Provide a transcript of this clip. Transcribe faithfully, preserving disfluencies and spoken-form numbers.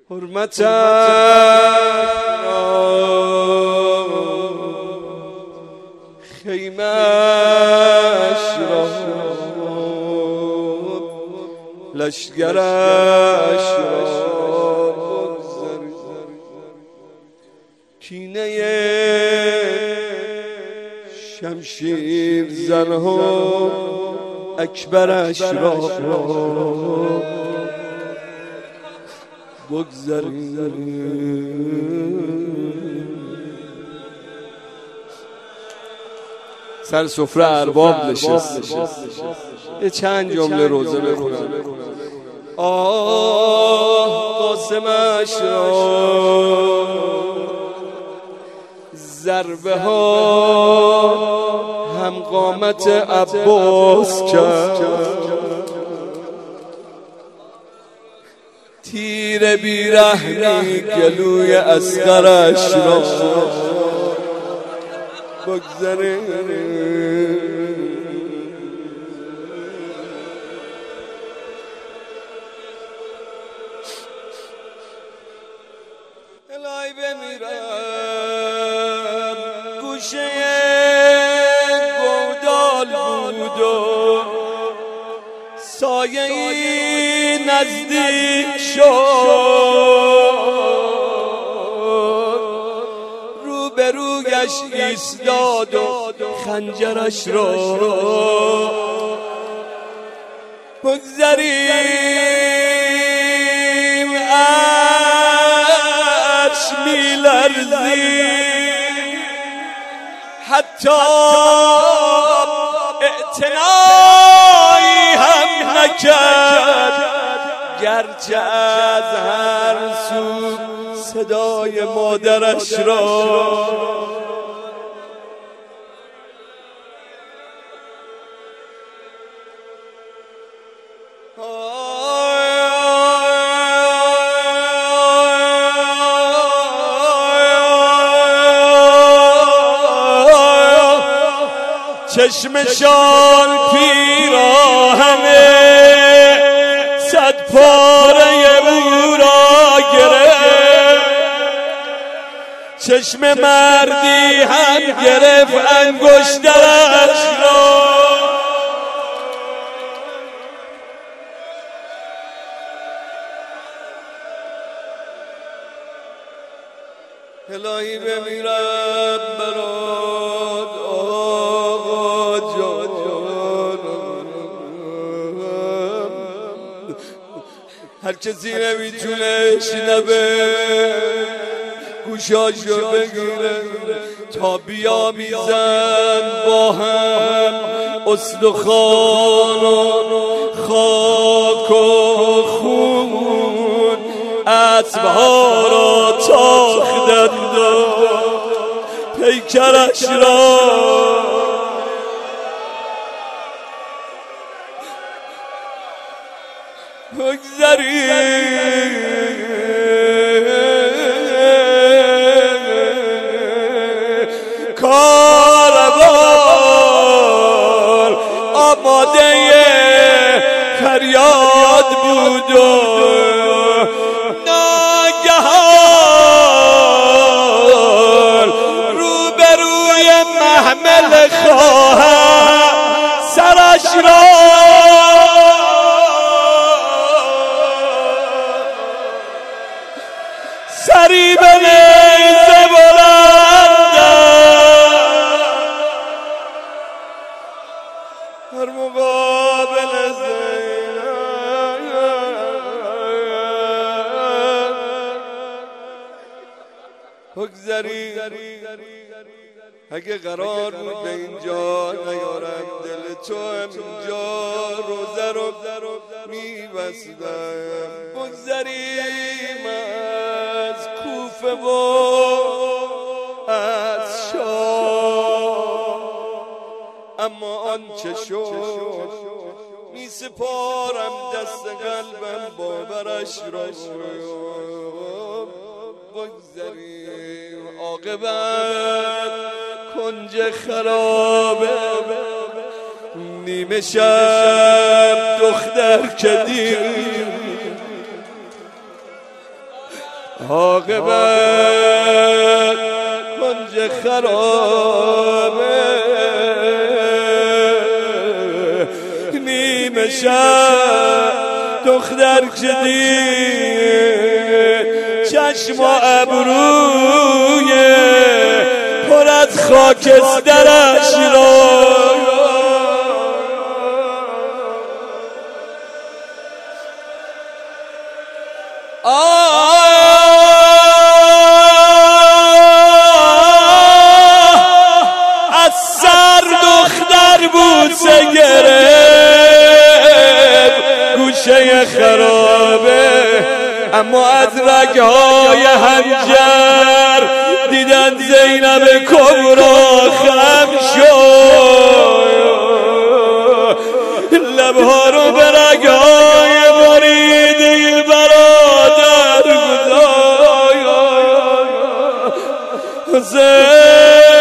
حرمت را خیمش را لشگرش را کینه شمشیر زنها اکبرش را بگذاریم. سر سفره ارباب نشست، یه چند جمله روزه بخونم. آه قاسمش را ضربه ها هم قامت عباس کرد، تیر بیرحمی گلوی اصغرش را بگذاره. الهی بمیرم گوشه گودال بود و سایه ای نزدیک شد، روبرویش ایستاد و خنجرش را بگذاریم. عرش می‌لرزید، حتی اعتنایی هم نکرد، گرچه از هر سو صدای مادرش را چشمشان پیراهنه صد پاره او را گرفت، چشم مردی هم گرفت انگشترش را. الهی بمیرم برات آقا جانم، هر کسی نمیتونه شنوه گوشاشو بگیره تا بیامیزن با هم استخوان و خاک و خون، اسبها را تاختند و پیکرش را بگذاریم. کاروان آماده فریاد بود و ناگهان روبروی محمل خواهر سرش را سری به نیزه هر مقابل زینب بگذاری. اگه قرار بود به اینجا نیارم دل تو امجا روزه رو میبستم، بگذاریم از کوفه و از شام، اما آنچه شد می سپارم دست قلبم باورش را. بگذاریم عاقبت کنج خرابه، نیمه شب دختر که دیر عاقبت کنج خرابه نیمه شب دختر که دید چشم و ابروی پر از خاکسترش را از سر دختر بوسه گرفت گوشه خرابه اما از رگهای حنجر دیدن زینب کبرا خم شد لبها رو به رگهای بریده برادر گذاشت